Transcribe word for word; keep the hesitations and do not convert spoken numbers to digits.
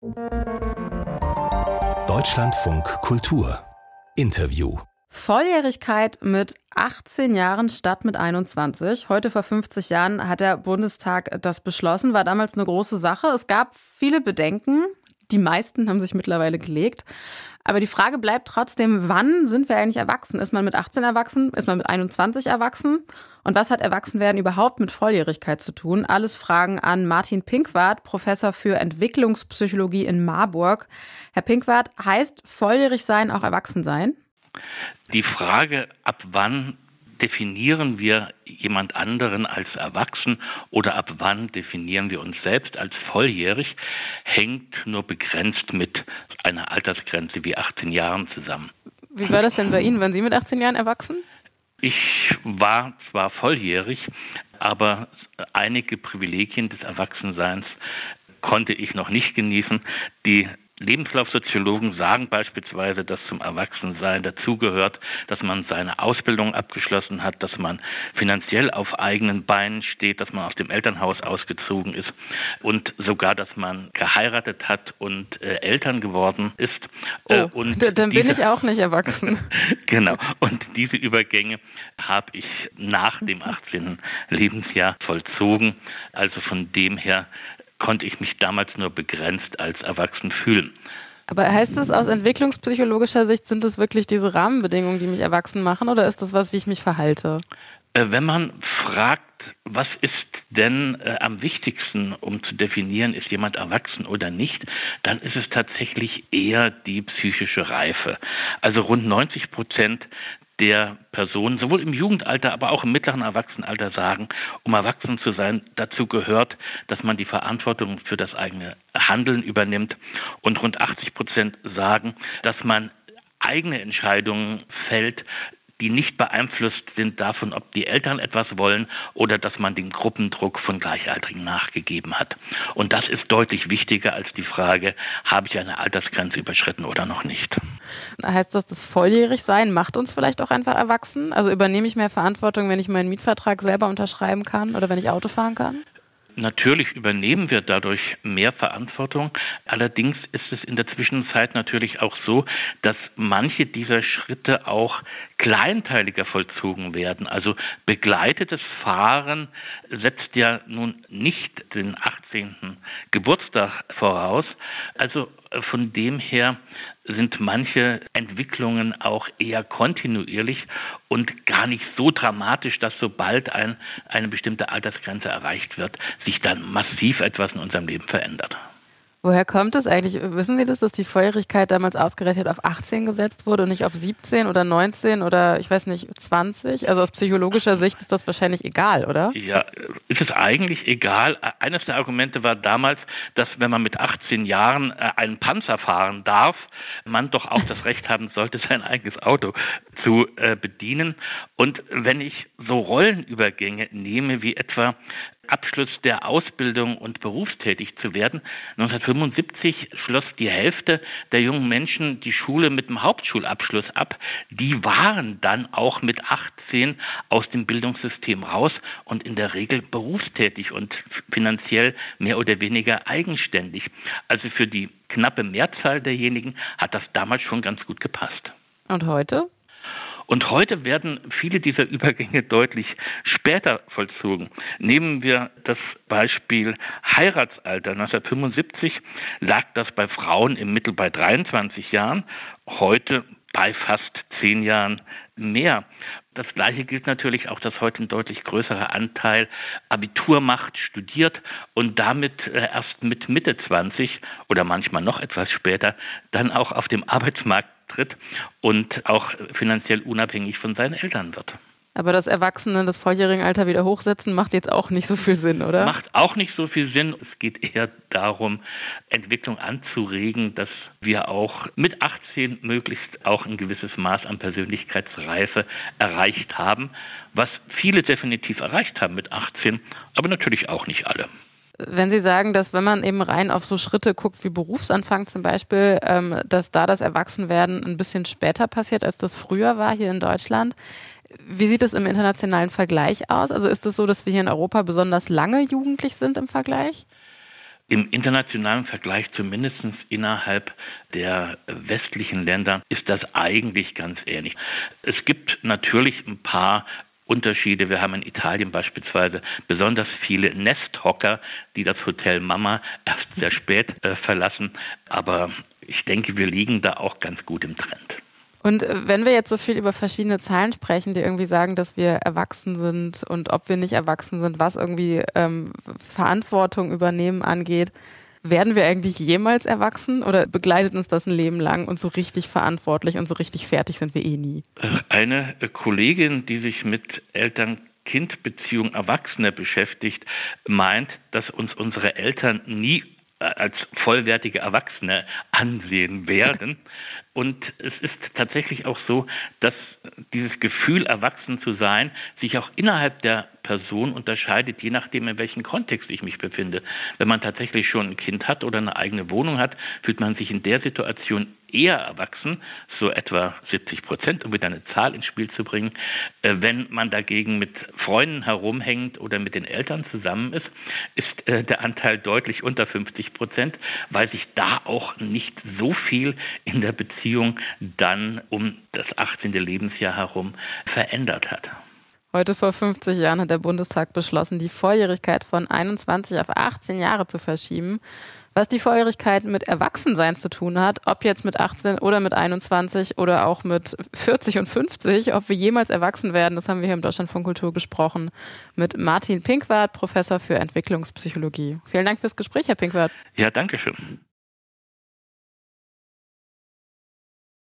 Deutschlandfunk Kultur Interview. Volljährigkeit mit achtzehn Jahren statt mit einundzwanzig. Heute vor fünfzig Jahren hat der Bundestag das beschlossen, war damals eine große Sache. Es gab viele Bedenken. Die meisten haben sich mittlerweile gelegt. Aber die Frage bleibt trotzdem, wann sind wir eigentlich erwachsen? Ist man mit achtzehn erwachsen? Ist man mit einundzwanzig erwachsen? Und was hat Erwachsenwerden überhaupt mit Volljährigkeit zu tun? Alles Fragen an Martin Pinkwart, Professor für Entwicklungspsychologie in Marburg. Herr Pinkwart, heißt volljährig sein auch erwachsen sein? Die Frage, ab wann definieren wir jemand anderen als erwachsen oder ab wann definieren wir uns selbst als volljährig, hängt nur begrenzt mit einer Altersgrenze wie achtzehn Jahren zusammen. Wie war das denn bei Ihnen? Waren Sie mit achtzehn Jahren erwachsen? Ich war zwar volljährig, aber einige Privilegien des Erwachsenseins konnte ich noch nicht genießen. Die Lebenslaufsoziologen sagen beispielsweise, dass zum Erwachsensein dazugehört, dass man seine Ausbildung abgeschlossen hat, dass man finanziell auf eigenen Beinen steht, dass man aus dem Elternhaus ausgezogen ist und sogar, dass man geheiratet hat und äh, Eltern geworden ist. Oh, äh, und d- dann diese, bin ich auch nicht erwachsen. Genau. Und diese Übergänge habe ich nach dem achtzehnten Lebensjahr vollzogen. Also von dem her konnte ich mich damals nur begrenzt als erwachsen fühlen. Aber heißt es aus entwicklungspsychologischer Sicht, sind es wirklich diese Rahmenbedingungen, die mich erwachsen machen, oder ist das was, wie ich mich verhalte? Äh, wenn man fragt, was ist denn äh, am wichtigsten, um zu definieren, ist jemand erwachsen oder nicht, dann ist es tatsächlich eher die psychische Reife. Also rund neunzig Prozent der Personen, sowohl im Jugendalter, aber auch im mittleren Erwachsenenalter sagen, um erwachsen zu sein, dazu gehört, dass man die Verantwortung für das eigene Handeln übernimmt. Und rund achtzig Prozent sagen, dass man eigene Entscheidungen fällt, die nicht beeinflusst sind davon, ob die Eltern etwas wollen oder dass man dem Gruppendruck von Gleichaltrigen nachgegeben hat. Und das ist deutlich wichtiger als die Frage, habe ich eine Altersgrenze überschritten oder noch nicht. Heißt das, das Volljährigsein macht uns vielleicht auch einfach erwachsen? Also übernehme ich mehr Verantwortung, wenn ich meinen Mietvertrag selber unterschreiben kann oder wenn ich Auto fahren kann? Natürlich übernehmen wir dadurch mehr Verantwortung. Allerdings ist es in der Zwischenzeit natürlich auch so, dass manche dieser Schritte auch kleinteiliger vollzogen werden. Also begleitetes Fahren setzt ja nun nicht den achtzehnten Geburtstag voraus. Also von dem her sind manche Entwicklungen auch eher kontinuierlich und gar nicht so dramatisch, dass sobald ein, eine bestimmte Altersgrenze erreicht wird, sich dann massiv etwas in unserem Leben verändert. Woher kommt es eigentlich? Wissen Sie das, dass die Volljährigkeit damals ausgerechnet auf achtzehn gesetzt wurde und nicht auf siebzehn oder neunzehn oder ich weiß nicht, zwanzig? Also aus psychologischer Sicht ist das wahrscheinlich egal, oder? Ja, ist es eigentlich egal. Eines der Argumente war damals, dass wenn man mit achtzehn Jahren einen Panzer fahren darf, man doch auch das Recht haben sollte, sein eigenes Auto zu äh, bedienen. Und wenn ich so Rollenübergänge nehme, wie etwa Abschluss der Ausbildung und berufstätig zu werden. neunzehnhundertfünfundsiebzig schloss die Hälfte der jungen Menschen die Schule mit dem Hauptschulabschluss ab. Die waren dann auch mit achtzehn aus dem Bildungssystem raus und in der Regel berufstätig und finanziell mehr oder weniger eigenständig. Also für die knappe Mehrzahl derjenigen hat das damals schon ganz gut gepasst. Und heute? Und heute werden viele dieser Übergänge deutlich später vollzogen. Nehmen wir das Beispiel Heiratsalter. neunzehnhundertfünfundsiebzig lag das bei Frauen im Mittel bei dreiundzwanzig Jahren, heute bei fast zehn Jahren mehr. Das Gleiche gilt natürlich auch, dass heute ein deutlich größerer Anteil Abitur macht, studiert und damit erst mit Mitte zwanzig oder manchmal noch etwas später dann auch auf dem Arbeitsmarkt tritt und auch finanziell unabhängig von seinen Eltern wird. Aber das Erwachsene, das Volljährigenalter wieder hochsetzen, macht jetzt auch nicht so viel Sinn, oder? Macht auch nicht so viel Sinn. Es geht eher darum, Entwicklung anzuregen, dass wir auch mit achtzehn möglichst auch ein gewisses Maß an Persönlichkeitsreife erreicht haben, was viele definitiv erreicht haben mit achtzehn, aber natürlich auch nicht alle. Wenn Sie sagen, dass wenn man eben rein auf so Schritte guckt wie Berufsanfang zum Beispiel, ähm, dass da das Erwachsenwerden ein bisschen später passiert, als das früher war hier in Deutschland. Wie sieht es im internationalen Vergleich aus? Also ist es so, dass wir hier in Europa besonders lange jugendlich sind im Vergleich? Im internationalen Vergleich, zumindest innerhalb der westlichen Länder, ist das eigentlich ganz ähnlich. Es gibt natürlich ein paar Unterschiede. Wir haben in Italien beispielsweise besonders viele Nesthocker, die das Hotel Mama erst sehr spät äh, verlassen. Aber ich denke, wir liegen da auch ganz gut im Trend. Und wenn wir jetzt so viel über verschiedene Zahlen sprechen, die irgendwie sagen, dass wir erwachsen sind und ob wir nicht erwachsen sind, was irgendwie ähm, Verantwortung übernehmen angeht, werden wir eigentlich jemals erwachsen oder begleitet uns das ein Leben lang und so richtig verantwortlich und so richtig fertig sind wir eh nie? Eine Kollegin, die sich mit Eltern-Kind-Beziehung Erwachsener beschäftigt, meint, dass uns unsere Eltern nie als vollwertige Erwachsene ansehen werden. Und es ist tatsächlich auch so, dass dieses Gefühl, erwachsen zu sein, sich auch innerhalb der Person unterscheidet, je nachdem, in welchem Kontext ich mich befinde. Wenn man tatsächlich schon ein Kind hat oder eine eigene Wohnung hat, fühlt man sich in der Situation eher erwachsen, so etwa siebzig Prozent, um wieder eine Zahl ins Spiel zu bringen. Wenn man dagegen mit Freunden herumhängt oder mit den Eltern zusammen ist, ist der Anteil deutlich unter fünfzig Prozent, weil sich da auch nicht so viel in der Beziehung dann um das achtzehnte Lebensjahr herum verändert hat. Heute vor fünfzig Jahren hat der Bundestag beschlossen, die Volljährigkeit von einundzwanzig auf achtzehn Jahre zu verschieben. Was die Volljährigkeit mit Erwachsensein zu tun hat, ob jetzt mit achtzehn oder mit einundzwanzig oder auch mit vierzig und fünfzig, ob wir jemals erwachsen werden, das haben wir hier im Deutschlandfunk Kultur besprochen mit Martin Pinkwart, Professor für Entwicklungspsychologie. Vielen Dank fürs Gespräch, Herr Pinkwart. Ja, danke schön.